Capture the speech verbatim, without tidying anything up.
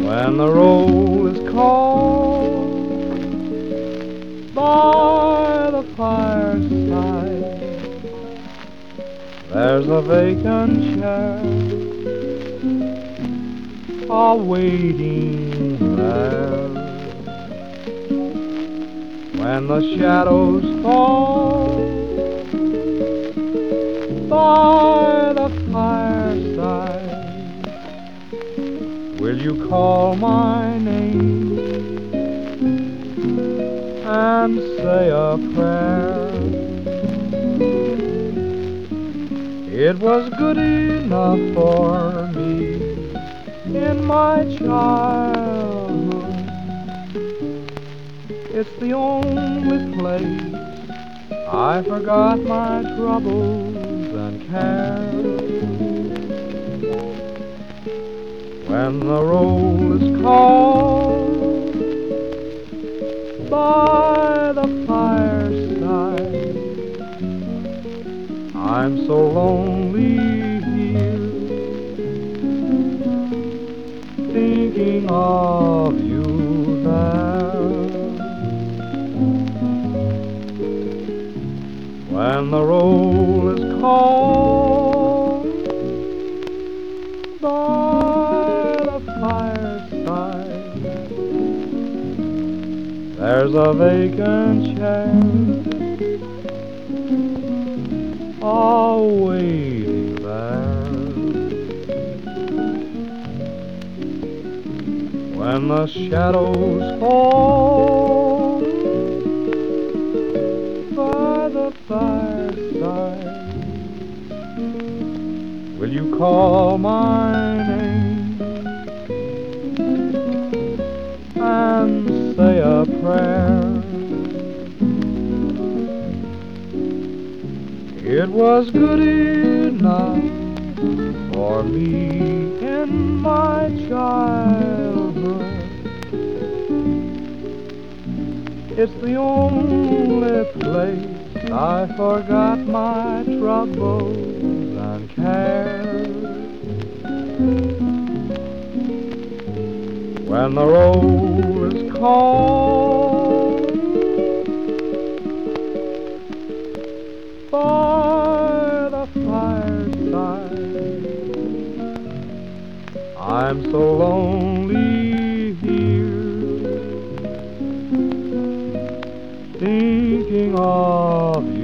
When the roll is called by the fireside, there's a vacant chair awaiting there. When the shadows fall by the fireside, will you call my name and say a prayer? It was good enough for me in my childhood. It's the only place I forgot my troubles and cares. When the roll is called by the fireside, I'm so lonely here, thinking of you there. When the roll is called by the fireside, there's a vacant chair awaiting there. When the shadows fall by the fireside, will you call my name and say a prayer? It was good enough for me in my childhood. It's the only place I forgot my troubles and cares. When the roll is called by the fireside, I'm so lonely here, thinking of you.